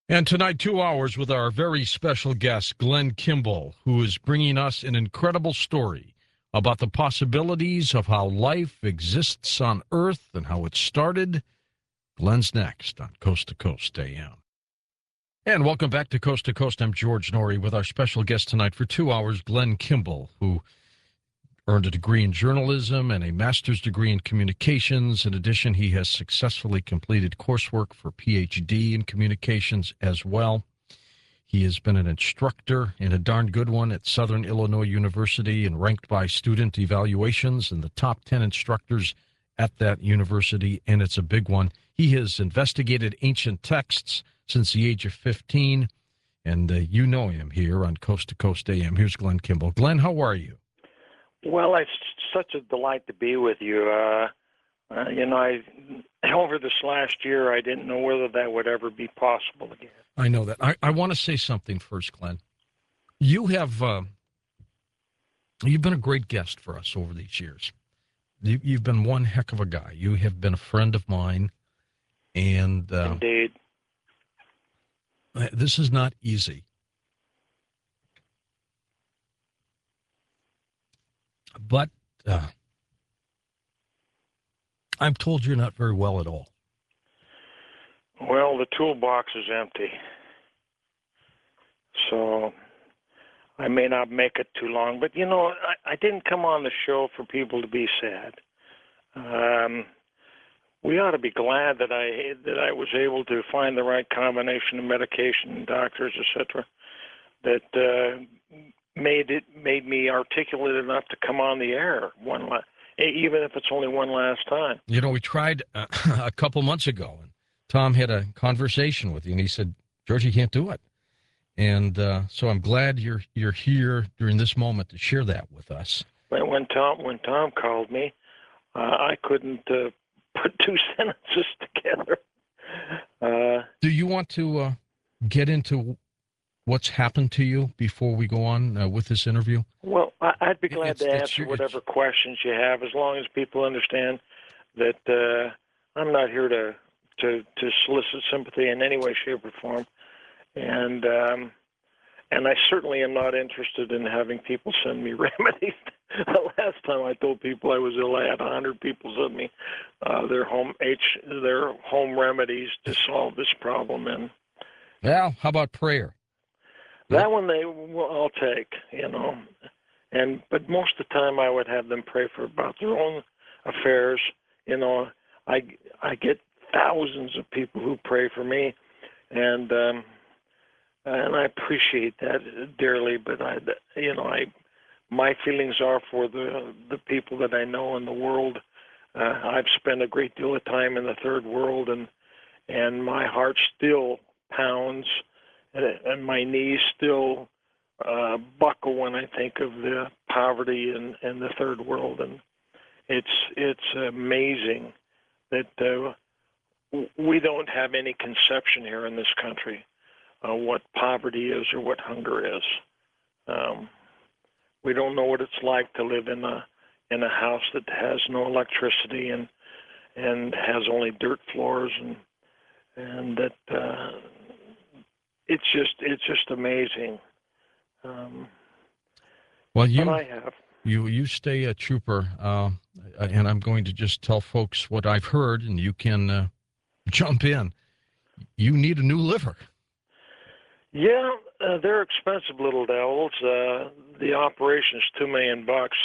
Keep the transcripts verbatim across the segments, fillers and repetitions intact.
And tonight, two hours with our very special guest, Glenn Kimball, who is bringing us an incredible story about the possibilities of how life exists on Earth and how it started. Glenn's next on Coast to Coast A M. And welcome back to Coast to Coast. I'm George Norrie with our special guest tonight for two hours, Glenn Kimball, who earned a degree in journalism and a master's degree in communications. In addition, he has successfully completed coursework for P H D in communications as well. He has been an instructor, and a darn good one, at Southern Illinois University, and ranked by student evaluations in the top ten instructors at that university, and it's a big one. He has investigated ancient texts since the age of fifteen, and uh, you know him here on Coast to Coast A M. Here's Glenn Kimball. Glenn, how are you? Well, it's such a delight to be with you. Uh, uh, you know, I over this last year, I didn't know whether that would ever be possible again. I know that. I, I want to say something first, Glenn. You have uh, you've been a great guest for us over these years. You, you've been one heck of a guy. You have been a friend of mine, and uh, indeed, this is not easy. But uh, I'm told you're not very well at all. Well, the toolbox is empty. So I may not make it too long. But, you know, I, I didn't come on the show for people to be sad. Um, we ought to be glad that I that I was able to find the right combination of medication, doctors, et cetera, that uh, made it made me articulate enough to come on the air one la- even if it's only one last time. You know, we tried uh, a couple months ago, and Tom had a conversation with you, and he said, "George, you can't do it." And uh, so I'm glad you're you're here during this moment to share that with us. When, when Tom when Tom called me, uh, I couldn't uh, put two sentences together. Uh, do you want to uh, get into what's happened to you before we go on uh, with this interview? Well, I'd be glad it's, to it's, answer it's, whatever questions you have, as long as people understand that uh, I'm not here to, to to solicit sympathy in any way, shape, or form, and um, and I certainly am not interested in having people send me remedies. The last time I told people I was ill, I had a hundred people send me uh, their home H their home remedies to solve this problem, and well, how about prayer? That one they will I'll take, you know, and but most of the time I would have them pray for about their own affairs. You know, I I get thousands of people who pray for me, and um, and I appreciate that dearly. But I, you know, I my feelings are for the the people that I know in the world. Uh, I've spent a great deal of time in the third world, and and my heart still pounds. And my knees still uh, buckle when I think of the poverty in, in the third world, and it's it's amazing that uh, we don't have any conception here in this country of what poverty is or what hunger is. Um, we don't know what it's like to live in a in a house that has no electricity and and has only dirt floors, and and that. Uh, It's just it's just amazing. Um, well, you I have. you you stay a trooper, uh, and I'm going to just tell folks what I've heard, and you can uh, jump in. You need a new liver. Yeah, uh, they're expensive little devils. Uh, the operation's two million bucks,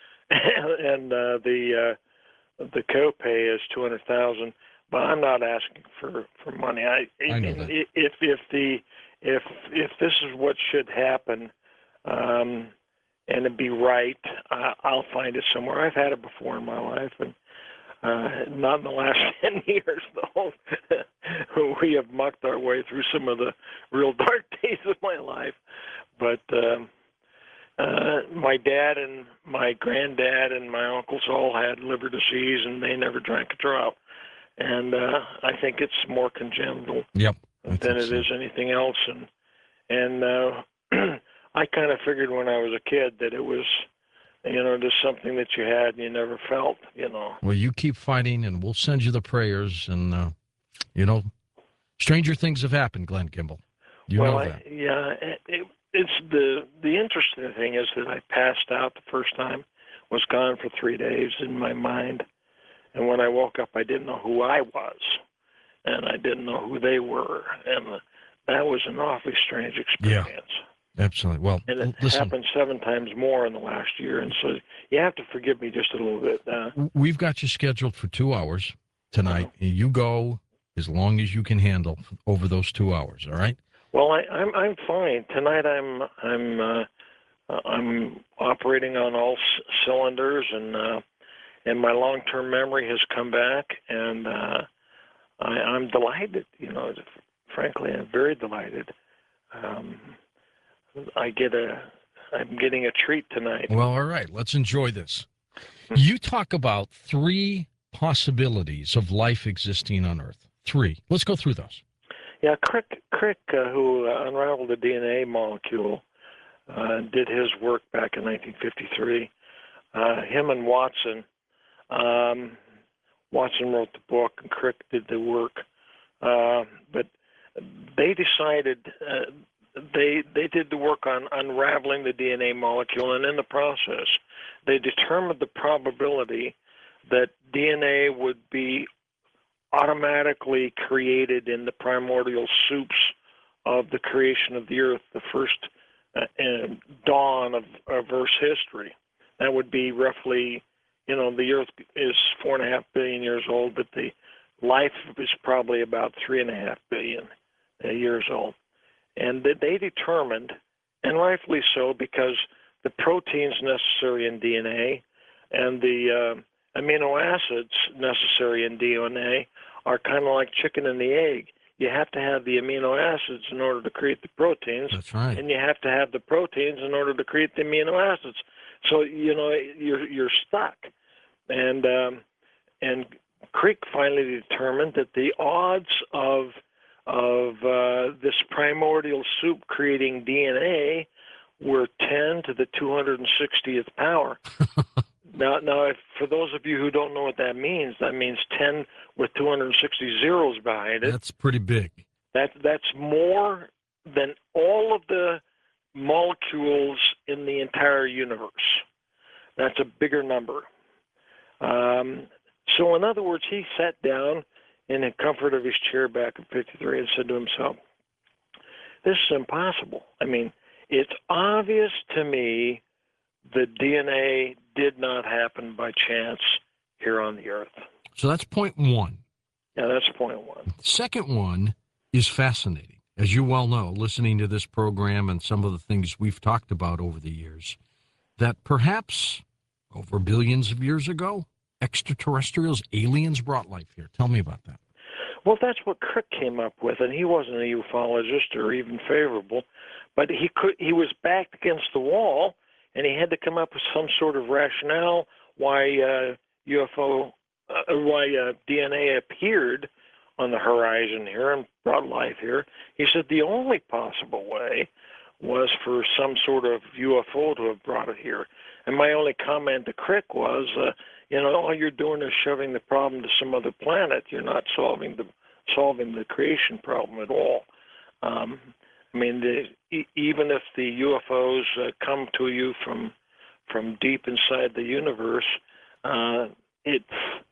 and uh, the uh, the copay is two hundred thousand. But I'm not asking for, for money. I, I know that. If if the if if this is what should happen, um, and it be right, uh, I'll find it somewhere. I've had it before in my life, and uh, not in the last ten years though. We have mucked our way through some of the real dark days of my life. But um, uh, my dad and my granddad and my uncles all had liver disease, and they never drank a drop. And uh, I think it's more congenital yep, than it so. is anything else. And and uh, I kind of figured when I was a kid that it was, you know, just something that you had and you never felt, you know. Well, you keep fighting, and we'll send you the prayers. And, uh, you know, Stranger things have happened, Glenn Kimball. You well, know I, that. yeah, it, it, it's the the interesting thing is that I passed out the first time, was gone for three days in my mind, and when I woke up, I didn't know who I was, and I didn't know who they were, and that was an awfully strange experience. Yeah, absolutely. Well, and it listen, happened seven times more in the last year, and so you have to forgive me just a little bit. Uh, we've got you scheduled for two hours tonight. Uh-huh. You go as long as you can handle over those two hours. All right. Well, I, I'm I'm fine tonight. I'm I'm uh, I'm operating on all c- cylinders, and uh, and my long-term memory has come back, and uh, I, I'm delighted. You know, frankly, I'm very delighted. Um, I get a I'm getting a treat tonight. Well, all right. Let's enjoy this. You talk about three possibilities of life existing on Earth. Three. Let's go through those. Yeah, Crick, Crick uh, who uh, unraveled the D N A molecule, uh, did his work back in nineteen fifty-three. Uh, him and Watson, um, Watson wrote the book, and Crick did the work. Uh, but they decided uh, they they did the work on unraveling the D N A molecule, and in the process, they determined the probability that D N A would be automatically created in the primordial soups of the creation of the Earth, the first uh, uh, dawn of, of Earth's history. That would be roughly, you know, the Earth is four and a half billion years old, but the life is probably about three and a half billion uh, years old. And they determined, and rightfully so, because the proteins necessary in D N A and the uh, amino acids necessary in D N A are kind of like chicken and the egg. You have to have the amino acids in order to create the proteins. That's right. And you have to have the proteins in order to create the amino acids. So, you know, you're you're stuck. And um, and Crick finally determined that the odds of of uh, this primordial soup creating D N A were ten to the two hundred sixtieth power. Now, now, if, for those of you who don't know what that means, that means ten with two hundred sixty zeros behind it. That's pretty big. That that's more than all of the molecules in the entire universe. That's a bigger number. Um, so, in other words, he sat down in the comfort of his chair back in fifty-three and said to himself, "This is impossible. I mean, it's obvious to me that D N A did not happen by chance here on the Earth." So that's point one. Yeah, that's point one. Second one is fascinating. As you well know, listening to this program and some of the things we've talked about over the years, that perhaps over billions of years ago, extraterrestrials, aliens brought life here. Tell me about that. Well, that's what Crick came up with, and he wasn't a ufologist or even favorable, but he could. He was backed against the wall, and he had to come up with some sort of rationale why uh, U F O, uh, why uh, D N A appeared on the horizon here and brought life here. He said the only possible way was for some sort of U F O to have brought it here. And my only comment to Crick was, uh, you know, all you're doing is shoving the problem to some other planet. You're not solving the solving the creation problem at all. Um, I mean, the, e- even if the U F Os uh, come to you from from deep inside the universe, uh, it's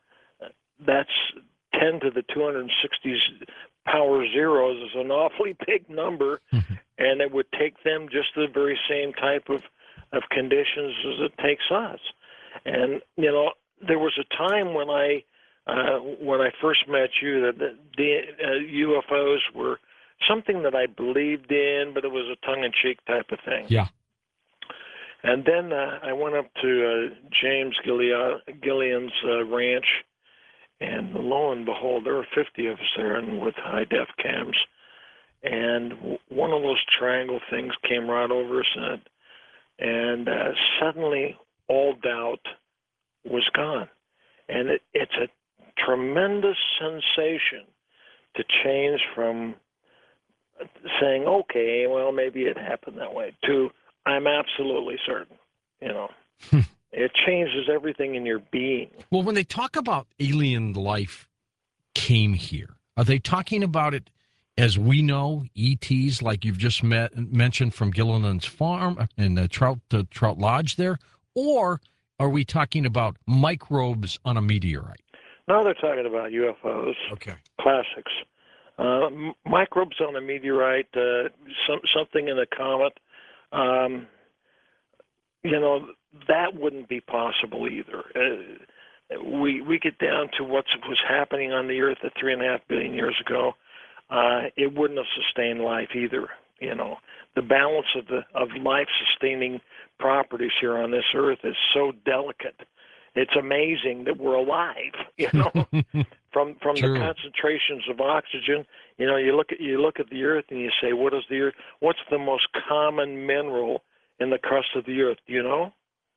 that's ten to the two hundred sixty power zeros is an awfully big number, Mm-hmm. and it would take them just the very same type of of conditions as it takes us. And you know, there was a time when I uh, when I first met you that the, the uh, U F Os were something that I believed in, but it was a tongue-in-cheek type of thing. Yeah. And then uh, I went up to uh, James Gillia- Gillian's uh, ranch, and lo and behold, there were fifty of us there, and with high-def cams. And w- one of those triangle things came right over us, and, and uh, suddenly all doubt was gone. And it, it's a tremendous sensation to change from saying, okay, well, maybe it happened that way, to I'm absolutely certain, you know. It changes everything in your being. Well, when they talk about alien life came here, are they talking about it as we know, E Ts like you've just met, mentioned from Gilliland's farm and the Trout uh, Trout Lodge there, or are we talking about microbes on a meteorite? Now they're talking about U F Os. Okay. Classics. Uh, m- microbes on a meteorite, uh, some, something in a comet. Um, you know, that wouldn't be possible either. Uh, we we get down to what was happening on the Earth at three and a half billion years ago. Uh, it wouldn't have sustained life either. You know, the balance of the of life-sustaining properties here on this Earth is so delicate. It's amazing that we're alive. You know, from from True. the concentrations of oxygen. You know, you look at you look at the Earth and you say, what is the Earth? What's the most common mineral in the crust of the Earth? Do you know?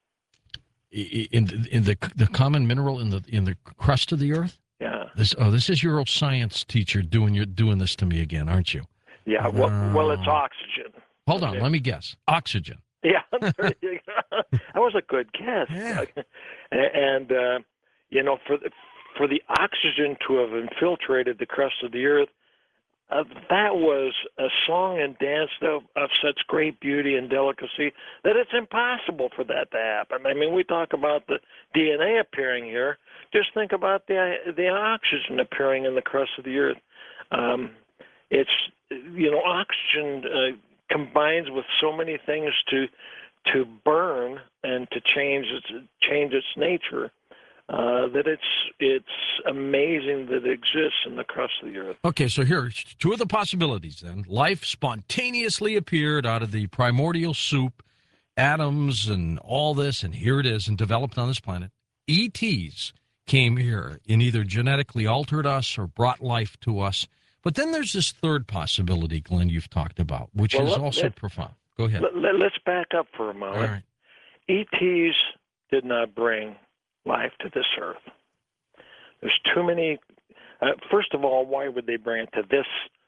In the, in the the common mineral in the in the crust of the Earth. Yeah. This oh, this is your old science teacher doing your doing this to me again, aren't you? Yeah. Well, uh, well, it's oxygen. Hold okay. on, let me guess. Oxygen. Yeah, there you go. That was a good guess. Yeah. And uh, you know, for the, for the oxygen to have infiltrated the crust of the Earth, uh, that was a song and dance of, of such great beauty and delicacy that it's impossible for that to happen. I mean, we talk about the D N A appearing here. Just think about the the oxygen appearing in the crust of the Earth. Um, it's you know, oxygen uh, combines with so many things to to burn and to change its change its nature. Uh, that it's it's amazing that it exists in the crust of the Earth. Okay, so here two of the possibilities then. Life spontaneously appeared out of the primordial soup, atoms and all this, and here it is, and developed on this planet. E Ts came here and either genetically altered us or brought life to us. But then there's this third possibility, Glenn, you've talked about, which well, is let, also let, profound. Go ahead. Let, let's back up for a moment. All right. E Ts did not bring life to this Earth. There's too many. Uh, first of all, why would they bring it to this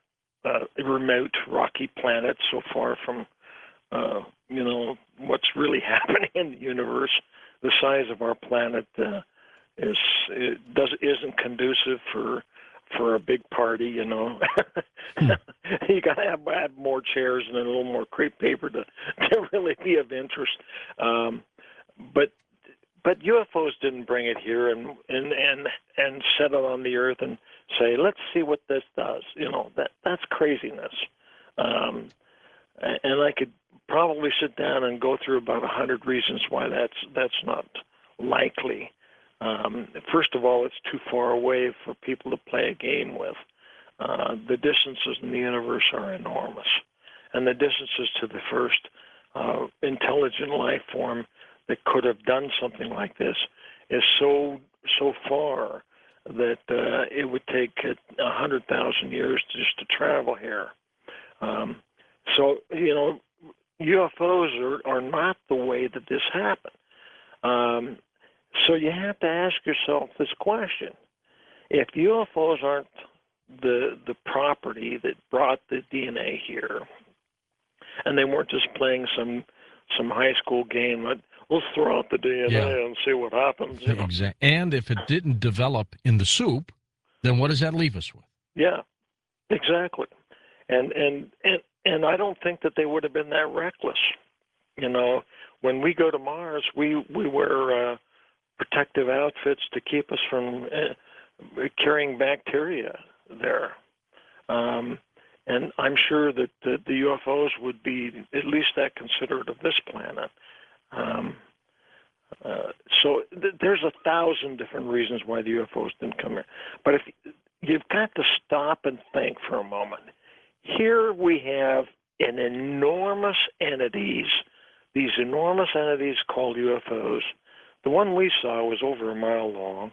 uh, remote, rocky planet so far from, uh, you know, what's really happening in the universe? The size of our planet uh, is it does isn't conducive for for a big party. You know, hmm. you got to have, have more chairs and a little more crepe paper to to really be of interest. Um, but But U F Os didn't bring it here and, and and and set it on the Earth and say, let's see what this does. You know, that that's craziness. Um, and I could probably sit down and go through about a hundred reasons why that's that's not likely. Um, first of all, it's too far away for people to play a game with. Uh, the distances in the universe are enormous, and the distances to the first uh, intelligent life form that could have done something like this is so so far that uh, it would take a hundred thousand years just to travel here. Um, so you know, U F Os are, are not the way that this happened. Um, so you have to ask yourself this question: if U F Os aren't the the property that brought the D N A here, and they weren't just playing some some high school game that let's throw out the D N A yeah. and see what happens. You know? Exactly. And if it didn't develop in the soup, then what does that leave us with? Yeah, exactly. And and and and I don't think that they would have been that reckless. You know, when we go to Mars, we we wear uh, protective outfits to keep us from uh, carrying bacteria there. Um, and I'm sure that the, the U F Os would be at least that considerate of this planet. Um, uh, so th- there's a thousand different reasons why the U F Os didn't come here. But if you've got to stop and think for a moment. Here we have an enormous entities, these enormous entities called U F Os. The one we saw was over a mile long.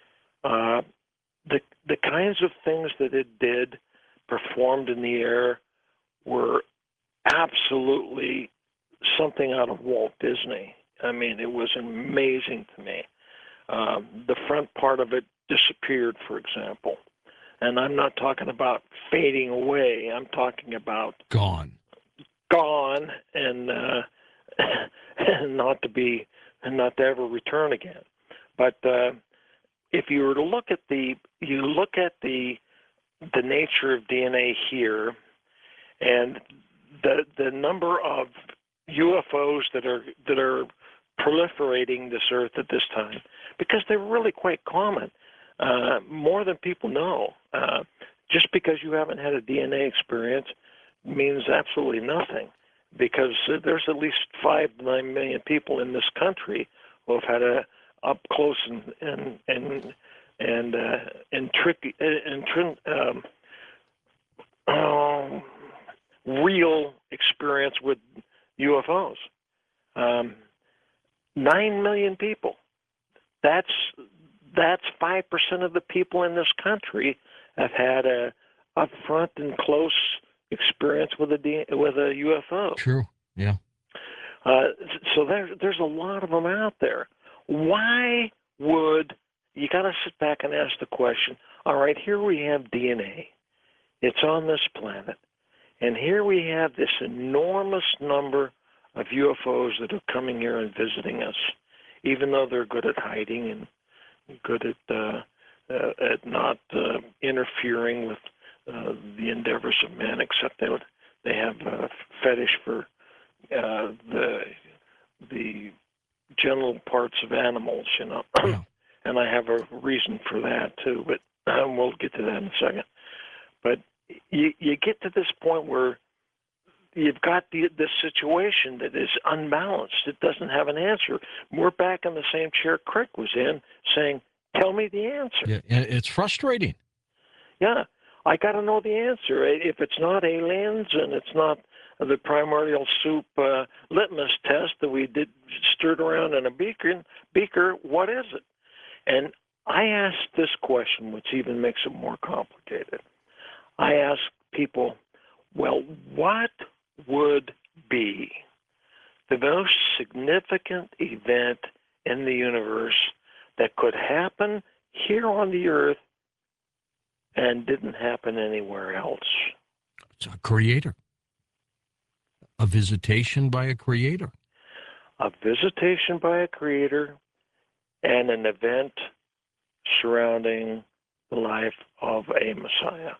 Uh, the the kinds of things that it did, performed in the air, were absolutely something out of Walt Disney. I mean, it was amazing to me. Uh, the front part of it disappeared, for example. And I'm not talking about fading away. I'm talking about gone, gone, and uh, and not to be, and not to ever return again. But uh, if you were to look at the, you look at the the nature of D N A here and the the number of U F Os that are that are proliferating this Earth at this time, because they're really quite common, uh, more than people know. Uh, just because you haven't had a D N A experience means absolutely nothing, because there's at least five to nine million people in this country who have had a up close and and and and uh, and tricky and um, um, real experience with U F Os. Um, Nine million people. That's that's five percent of the people in this country have had a upfront and close experience with a D, with a U F O. True. Yeah. Uh, so there's there's a lot of them out there. Why would you got to sit back and ask the question? All right, here we have D N A. It's on this planet, and here we have this enormous number of U F Os that are coming here and visiting us, even though they're good at hiding and good at uh, uh, at not uh, interfering with uh, the endeavors of man, except they would, they have a fetish for uh, the the genital parts of animals, you know. Yeah. And I have a reason for that too, but uh, we'll get to that in a second. But you you get to this point where you've got the, this situation that is unbalanced. It doesn't have an answer. We're back in the same chair Craig was in, saying, tell me the answer. Yeah, it's frustrating. Yeah, I got to know the answer. If it's not aliens and it's not the primordial soup uh, litmus test that we did stirred around in a beaker, beaker, what is it? And I asked this question, which even makes it more complicated. I asked people, well, what would be the most significant event in the universe that could happen here on the Earth and didn't happen anywhere else? It's a creator. A visitation by a creator. A visitation by a creator and an event surrounding the life of a Messiah.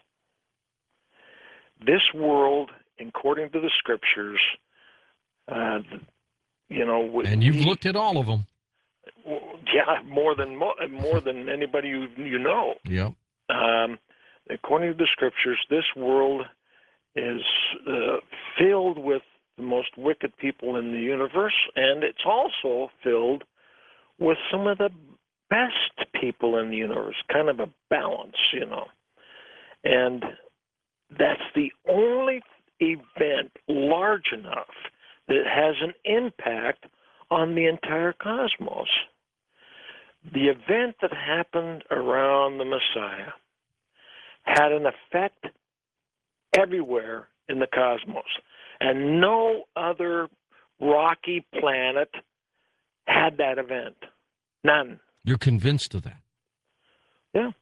This world, according to the scriptures, uh, you know, and you've we, looked at all of them. Yeah, more than more than anybody you you know. Yep. Um, according to the scriptures, this world is uh, filled with the most wicked people in the universe, and it's also filled with some of the best people in the universe. Kind of a balance, you know, and that's the only event large enough that has an impact on the entire cosmos. The event that happened around the Messiah had an effect everywhere in the cosmos, and no other rocky planet had that event. None. You're convinced of that? Yeah.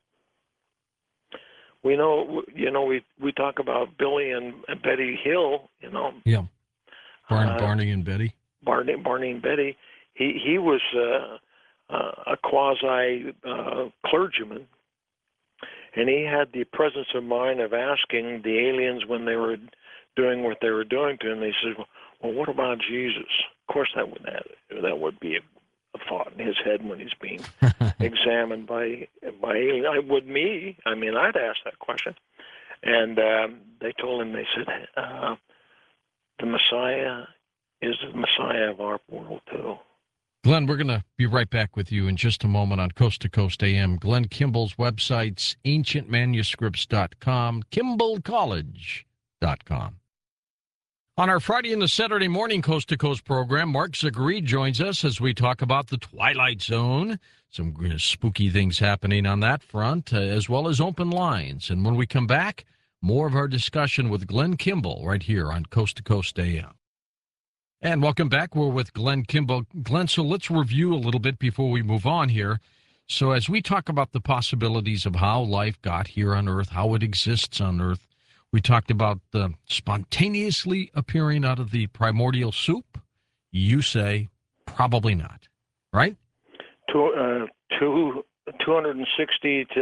We know, you know, we we talk about Billy and, and Betty Hill, you know. Yeah. Barney, uh, Barney and Betty. Barney, Barney and Betty. He he was uh, uh, a quasi uh, clergyman, and he had the presence of mind of asking the aliens when they were doing what they were doing to him. They said, "Well, well what about Jesus?" Of course, that would that, that would be a, a thought in his head when he's being examined by by alien. I would me. I mean, I'd ask that question, and um, they told him. They said, uh, "The Messiah is the Messiah of our world too." Glenn, we're going to be right back with you in just a moment on Coast to Coast A M. Glenn Kimball's website's ancient manuscripts dot com, kimball college dot com. On our Friday and the Saturday morning Coast to Coast program, Mark Zaghari joins us as we talk about the Twilight Zone, some spooky things happening on that front, uh, as well as open lines. And when we come back, more of our discussion with Glenn Kimball right here on Coast to Coast A M. And welcome back. We're with Glenn Kimball. Glenn, so let's review a little bit before we move on here. So as we talk about the possibilities of how life got here on Earth, how it exists on Earth, we talked about uh, spontaneously appearing out of the primordial soup. You say probably not, right? Two, uh, two, two hundred sixty to the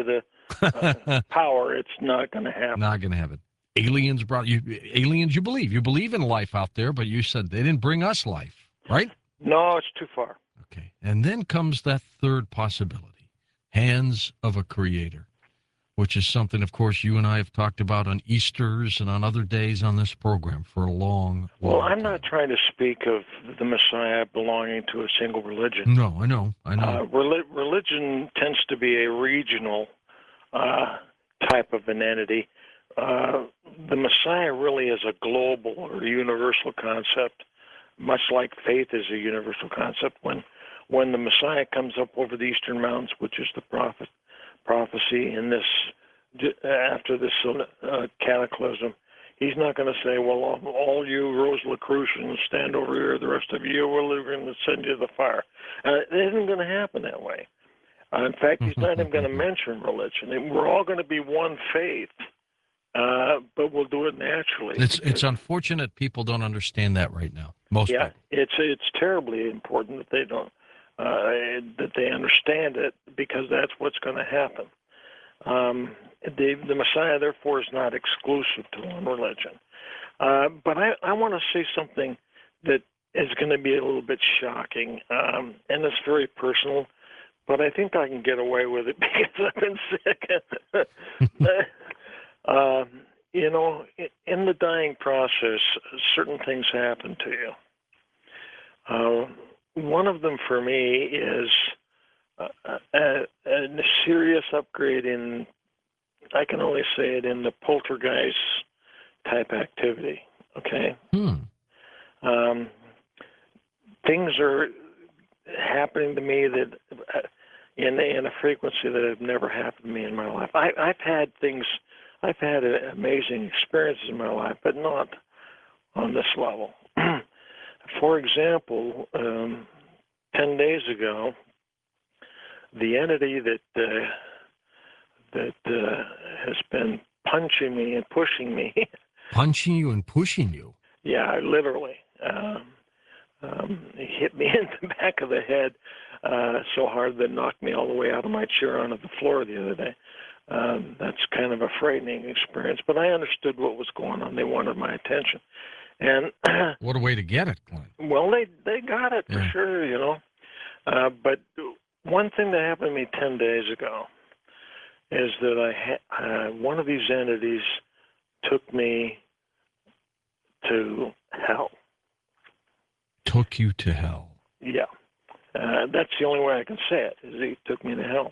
uh, power, it's not going to happen. Not going to happen. Aliens brought you. Aliens, you believe. You believe in life out there, but you said they didn't bring us life, right? No, it's too far. Okay. And then comes that third possibility, hands of a creator, which is something, of course, you and I have talked about on Easters and on other days on this program for a long, long Well, I'm time. not trying to speak of the Messiah belonging to a single religion. No, I know. I know. Uh, rel- religion tends to be a regional uh, type of an entity. Uh, the Messiah really is a global or universal concept, much like faith is a universal concept. When when the Messiah comes up over the eastern mountains, which is the prophet prophecy in this after this uh, cataclysm, he's not going to say, "Well, all, all you Rosicrucians stand over here; the rest of you, we're going to send you to the fire." Uh, it isn't going to happen that way. Uh, in fact, he's not even going to mention religion. And we're all going to be one faith. Uh, but we'll do it naturally. It's it's unfortunate people don't understand that right now. Most yeah, people. it's it's terribly important that they don't uh, that they understand it, because that's what's going to happen. Um, the the Messiah, therefore, is not exclusive to one religion. Uh, but I, I want to say something that is going to be a little bit shocking, um, and it's very personal. But I think I can get away with it because I've been sick. Uh, you know, in the dying process, certain things happen to you. Uh, one of them for me is a, a, a serious upgrade in, I can only say it, in the poltergeist type activity, okay? Hmm. Um, things are happening to me that uh, in, in a frequency that have never happened to me in my life. I, I've had things... I've had amazing experiences in my life, but not on this level. For example, um, ten days ago, the entity that uh, that uh, has been punching me and pushing me, punching you and pushing you. Yeah, literally. Um, um, he hit me in the back of the head uh, so hard that it knocked me all the way out of my chair onto the floor the other day. Um, that's kind of a frightening experience, but I understood what was going on. They wanted my attention, and what a way to get it, Glenn. Well, they they got it for yeah. sure, you know. Uh, but one thing that happened to me ten days ago is that I ha- uh, one of these entities took me to hell. Took you to hell. Yeah, uh, that's the only way I can say it. Is he took me to hell.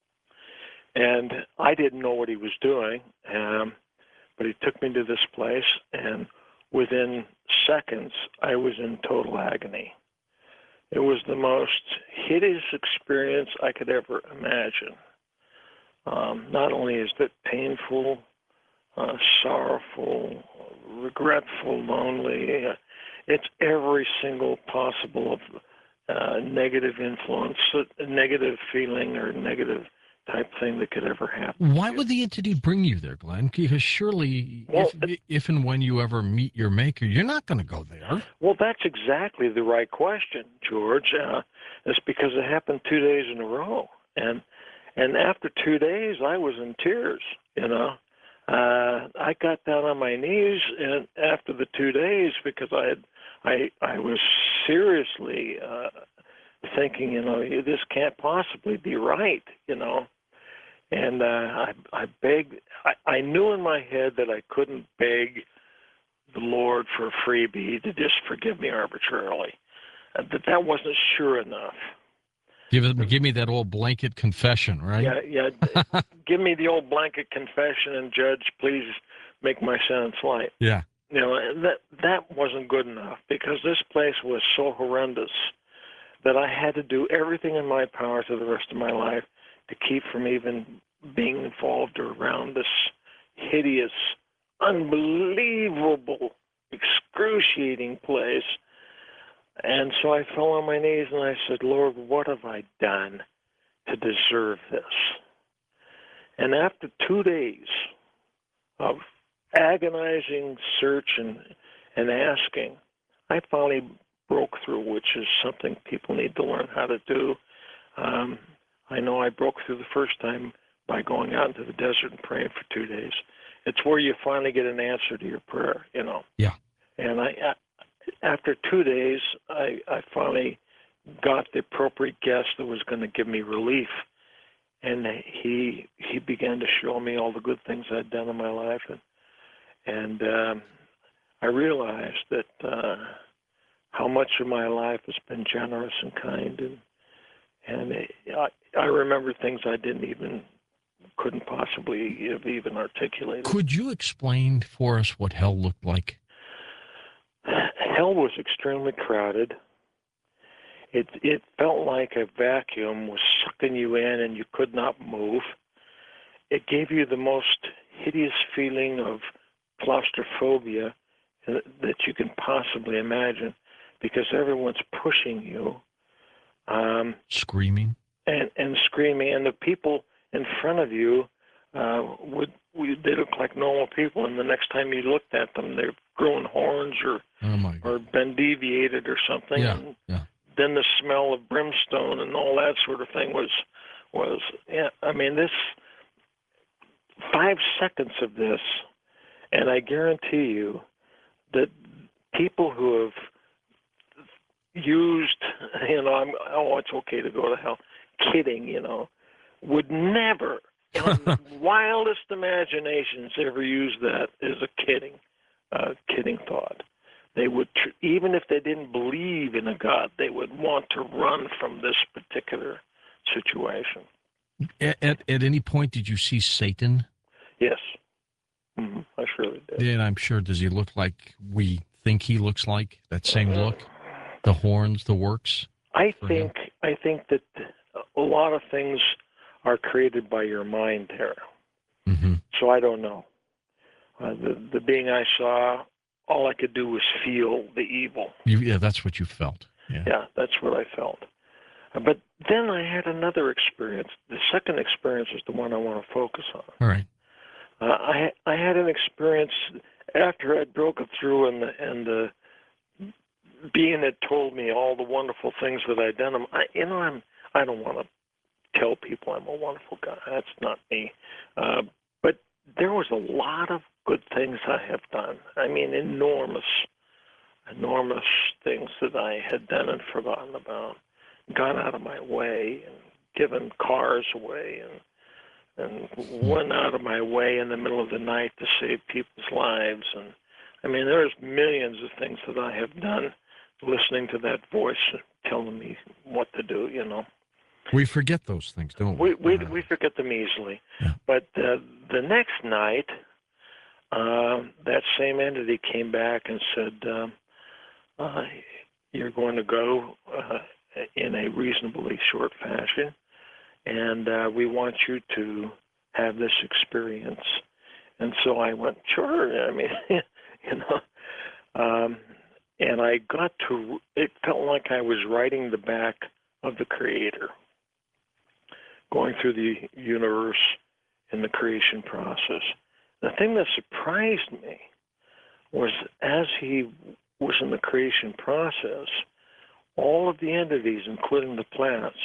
And I didn't know what he was doing, um, but he took me to this place, and within seconds, I was in total agony. It was the most hideous experience I could ever imagine. Um, not only is it painful, uh, sorrowful, regretful, lonely, uh, it's every single possible uh, negative influence, uh, negative feeling, or negative type thing that could ever happen. Why would the entity bring you there, Glenn? Because surely, well, if, if and when you ever meet your maker, you're not going to go there. Well, that's exactly the right question, George. Uh, it's because it happened two days in a row, and and after two days, I was in tears. You know, uh, I got down on my knees, and after the two days, because I had, I I was seriously uh, thinking, you know, this can't possibly be right, you know. And uh, I, I begged, I, I knew in my head that I couldn't beg the Lord for a freebie to just forgive me arbitrarily. Uh, that that wasn't sure enough. Give it, give me that old blanket confession, right? Yeah, yeah. Give me the old blanket confession, and Judge, please make my sentence light. Yeah. You know, that that wasn't good enough, because this place was so horrendous that I had to do everything in my power for the rest of my life to keep from even being involved or around this hideous, unbelievable, excruciating place. And so I fell on my knees and I said, Lord, what have I done to deserve this? And after two days of agonizing search and, and asking, I finally broke through, which is something people need to learn how to do. Um, I know I broke through the first time by going out into the desert and praying for two days. It's where you finally get an answer to your prayer, you know. Yeah. And I, after two days, I, I finally got the appropriate guest that was going to give me relief. And he he began to show me all the good things I'd done in my life, and and um, I realized that uh, how much of my life has been generous and kind, and and it, I I remember things I didn't even couldn't possibly have even articulated. Could you explain for us what hell looked like? Hell was extremely crowded. It it felt like a vacuum was sucking you in and you could not move. It gave you the most hideous feeling of claustrophobia that you can possibly imagine, because everyone's pushing you. Um, Screaming? And, and screaming. And the people in front of you uh, would, would they look like normal people, and the next time you looked at them, they've grown horns or Oh my God. or been deviated or something. Yeah, and yeah. Then the smell of brimstone and all that sort of thing was, was yeah, I mean, this, five seconds of this, and I guarantee you that people who have used, you know, I'm, oh, it's okay to go to hell, kidding, you know, would never, in the wildest imaginations, ever use that as a kidding, uh, kidding thought. They would, tr- even if they didn't believe in a God, they would want to run from this particular situation. At, at, at any point, did you see Satan? Yes. Mm-hmm. I surely did. And I'm sure, does he look like we think he looks like? That same look? The horns, the works? I think him? I think that a lot of things are created by your mind there. Mm-hmm. So I don't know. Uh, the, the being I saw, all I could do was feel the evil. You, yeah, that's what you felt. Yeah. Yeah, that's what I felt. Uh, but then I had another experience. The second experience is the one I want to focus on. All right. Uh, I I had an experience after I'd broken through, and the, and the being had told me all the wonderful things that I'd done. I, you know, I'm I don't want to tell people I'm a wonderful guy. That's not me. Uh, but there was a lot of good things I have done. I mean, enormous, enormous things that I had done and forgotten about. Gone out of my way and given cars away, and and went out of my way in the middle of the night to save people's lives. And I mean, there's millions of things that I have done, listening to that voice telling me what to do, you know. We forget those things, don't we? We we, uh, we forget them easily. Yeah. But uh, the next night, uh, that same entity came back and said, um, uh, you're going to go uh, in a reasonably short fashion, and uh, we want you to have this experience. And so I went, sure. I mean, you know, um, and I got to, it felt like I was riding the back of the Creator, going through the universe in the creation process. The thing that surprised me was, as he was in the creation process, all of the entities, including the planets,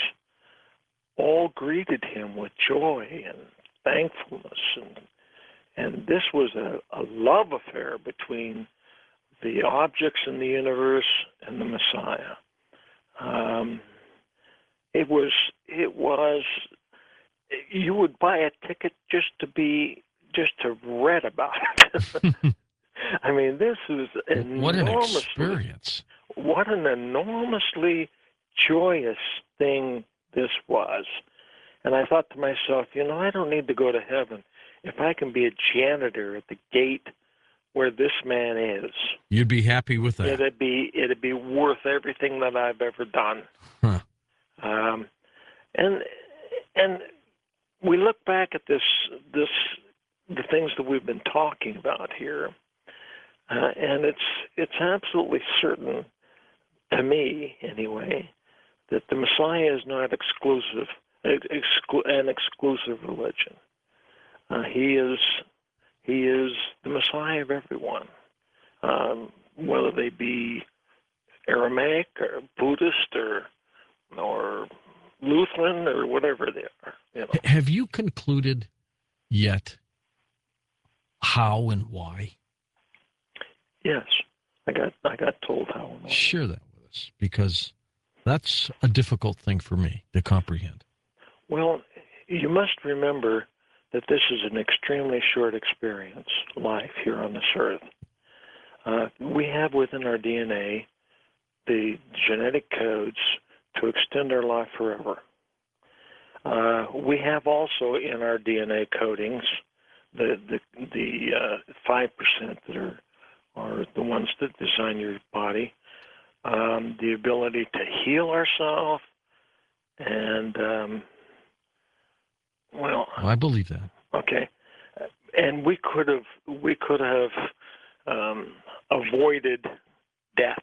all greeted him with joy and thankfulness. And, and this was a, a love affair between the objects in the universe and the Messiah. Um, it was, it was, you would buy a ticket just to be, just to read about it. I mean, this is enormous. What an experience. What an enormously joyous thing this was. And I thought to myself, you know, I don't need to go to heaven if I can be a janitor at the gate where this man is. You'd be happy with that. It'd be it'd be worth everything that I've ever done. Huh. Um, and and we look back at this this the things that we've been talking about here, uh, and it's it's absolutely certain, to me anyway, that the Messiah is not exclusive, exclu- an exclusive religion. Uh, he is he is the Messiah of everyone, um, whether they be Aramaic or Buddhist or or Lutheran or whatever they are. You know. H- Have you concluded yet how and why? Yes, I got I got told how and why. Share that with us, because that's a difficult thing for me to comprehend. Well, you must remember that this is an extremely short experience, life here on this earth. Uh, we have within our D N A the genetic codes to extend our life forever. Uh, we have also in our D N A codings the the the uh, five percent that are are the ones that design your body, um, the ability to heal ourselves, and um, well, I believe that. okay, and we could have we could have um, avoided death,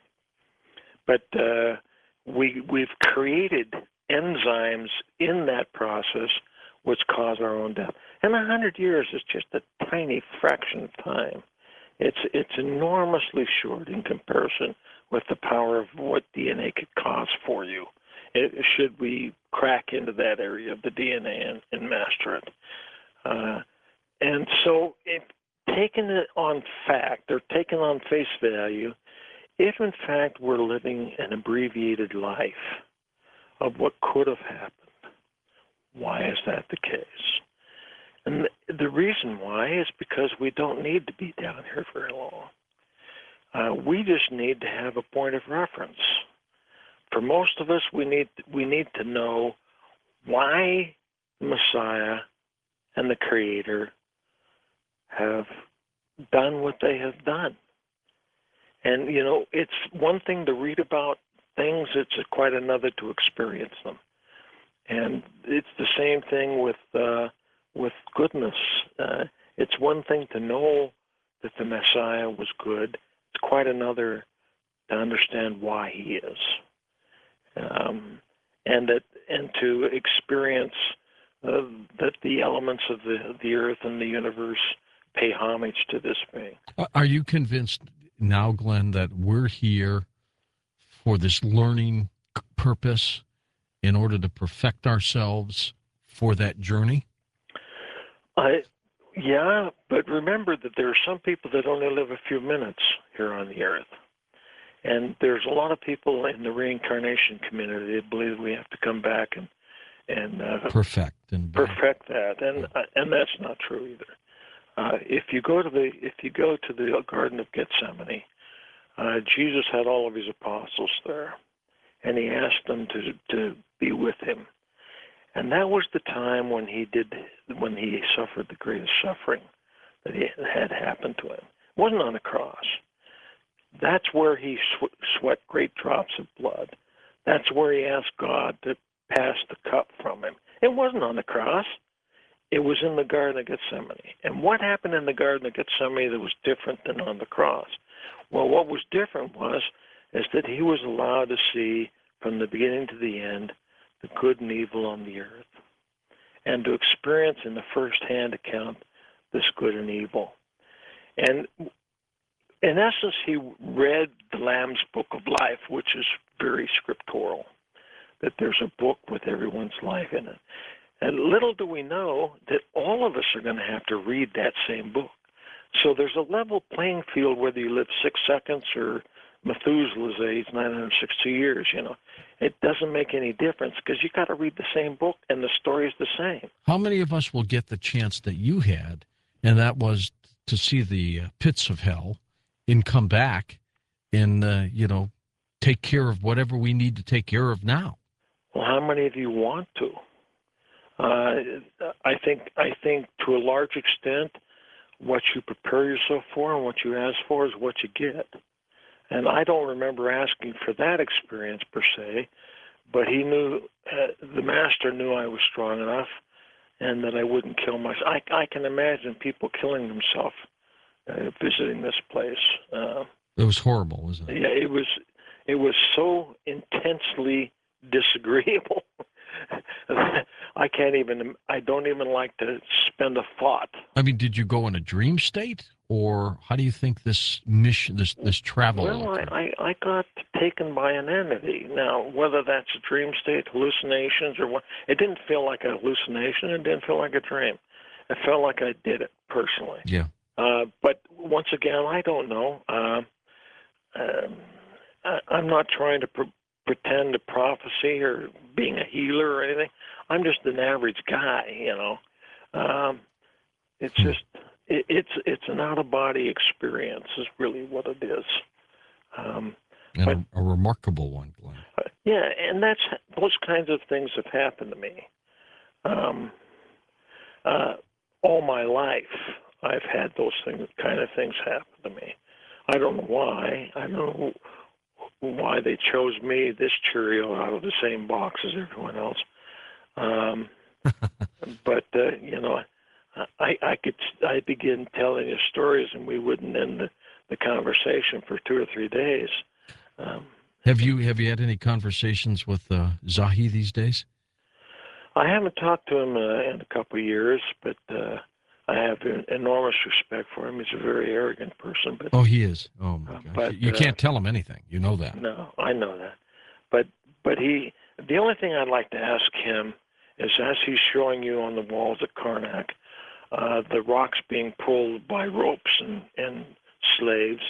but uh, we we've created enzymes in that process which cause our own death. And a hundred years is just a tiny fraction of time. It's it's enormously short in comparison with the power of what D N A could cause for you. It, should we crack into that area of the D N A and, and master it? Uh, and so, if taken it on fact or taken on face value, if in fact we're living an abbreviated life of what could have happened, why is that the case? And the reason why is because we don't need to be down here very long. Uh, we just need to have a point of reference. For most of us, we need we need to know why the Messiah and the Creator have done what they have done. And, you know, it's one thing to read about things, it's quite another to experience them. And it's the same thing with uh, with goodness. Uh, it's one thing to know that the Messiah was good. It's quite another to understand why he is, um, and that and to experience uh, that the elements of the the earth and the universe pay homage to this being. Are you convinced now, Glenn, that we're here for this learning purpose in order to perfect ourselves for that journey? I, yeah, but remember that there are some people that only live a few minutes here on the earth. And there's a lot of people in the reincarnation community that believe we have to come back and, and uh, perfect and perfect that. And uh, and that's not true either. Uh, if you go to the if you go to the Garden of Gethsemane, uh, Jesus had all of his apostles there, and he asked them to to be with him. And that was the time when he did, when he suffered the greatest suffering that he had happened to him. It wasn't on the cross. That's where he sw- sweat great drops of blood. That's where he asked God to pass the cup from him. It wasn't on the cross. It was in the Garden of Gethsemane. And what happened in the Garden of Gethsemane that was different than on the cross? Well, what was different was is that he was allowed to see from the beginning to the end the good and evil on the earth, and to experience in the first-hand account this good and evil. And in essence, he read the Lamb's Book of Life, which is very scriptural, that there's a book with everyone's life in it. And little do we know that all of us are going to have to read that same book. So there's a level playing field whether you live six seconds or Methuselah's age, nine hundred sixty years, you know. It doesn't make any difference because you got to read the same book and the story is the same. How many of us will get the chance that you had, and that was to see the uh, pits of hell and come back and, uh, you know, take care of whatever we need to take care of now? Well, how many of you want to? Uh, I think I think to a large extent, what you prepare yourself for and what you ask for is what you get. And I don't remember asking for that experience per se, but he knew, uh, the master knew I was strong enough and that I wouldn't kill myself. I, I can imagine people killing themselves uh, visiting this place. Uh, it was horrible, wasn't it? Yeah, it was, it was so intensely disagreeable. I can't even, I don't even like to spend a thought. I mean, did you go in a dream state, or how do you think this mission, this this travel? Well, I, I, I got taken by an entity. Now, whether that's a dream state, hallucinations, or what, it didn't feel like a hallucination. It didn't feel like a dream. It felt like I did it personally. Yeah. Uh, but once again, I don't know. Uh, um, I, I'm not trying to pre- pretend a prophecy or being a healer or anything. I'm just an average guy, you know. Um, it's Hmm. just it, it's it's an out of body experience is really what it is. Um, And but, a, a remarkable one, Glenn. uh, yeah, and that's those kinds of things have happened to me. Um, uh, all my life, I've had those things, kind of things happen to me. I don't know why. I don't know why they chose me, this Cheerio, out of the same box as everyone else. Um, but uh, you know, I I could I begin telling you stories, and we wouldn't end the, the conversation for two or three days. Um, Have you have you had any conversations with uh, Zahi these days? I haven't talked to him uh, in a couple of years, but uh, I have an enormous respect for him. He's a very arrogant person, but Oh, he is. Oh my Uh, gosh! but, you uh, can't tell him anything. You know that. no, I know that. But but he, the only thing I'd like to ask him is, as he's showing you on the walls at Karnak, uh, the rocks being pulled by ropes and, and slaves.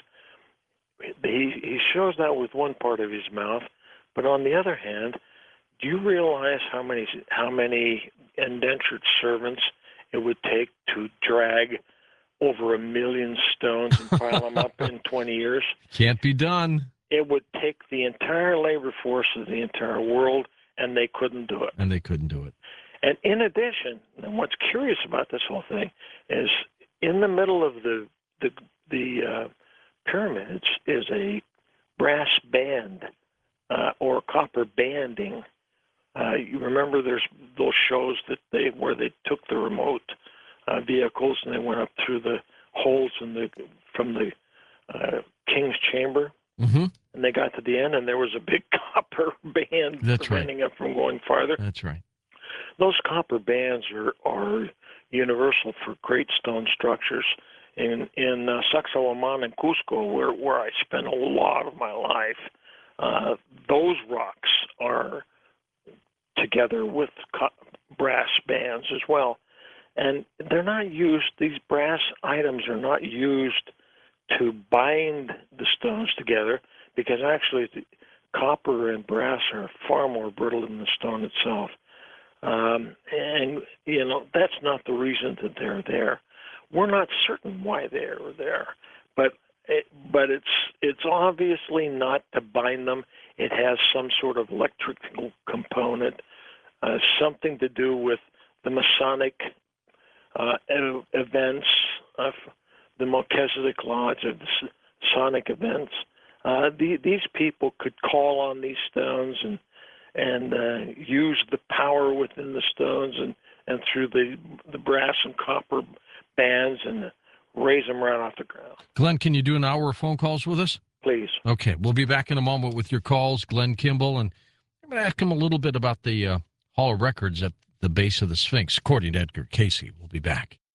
He he shows that with one part of his mouth, but on the other hand, do you realize how many how many indentured servants it would take to drag over a million stones and pile them up in twenty years? Can't be done. It would take the entire labor force of the entire world, and they couldn't do it. And they couldn't do it. And in addition, and what's curious about this whole thing is, in the middle of the the the uh, pyramids is a brass band uh, or copper banding. Uh, you remember there's those shows that they where they took the remote uh, vehicles and they went up through the holes in the from the uh, king's chamber, Mm-hmm. and they got to the end and there was a big copper band That's preventing it from going farther. That's right. Those copper bands are, are universal for great stone structures. In in uh, Sacsayhuaman and Cusco, where, where I spent a lot of my life, uh, those rocks are together with co- brass bands as well. And they're not used, these brass items are not used to bind the stones together, because actually the copper and brass are far more brittle than the stone itself. Um, and, you know, that's not the reason that they're there. We're not certain why they're there, but it, but it's it's obviously not to bind them. It has some sort of electrical component, uh, something to do with the Masonic uh, ev- events of the Melchizedek Lodge, of the Sonic events. Uh, the, these people could call on these stones and and uh, use the power within the stones and, and through the the brass and copper bands and raise them right off the ground. Glenn, can you do an hour of phone calls with us? Please. Okay, we'll be back in a moment with your calls, Glenn Kimball, and I'm going to ask him a little bit about the uh, Hall of Records at the base of the Sphinx, according to Edgar Casey. We'll be back.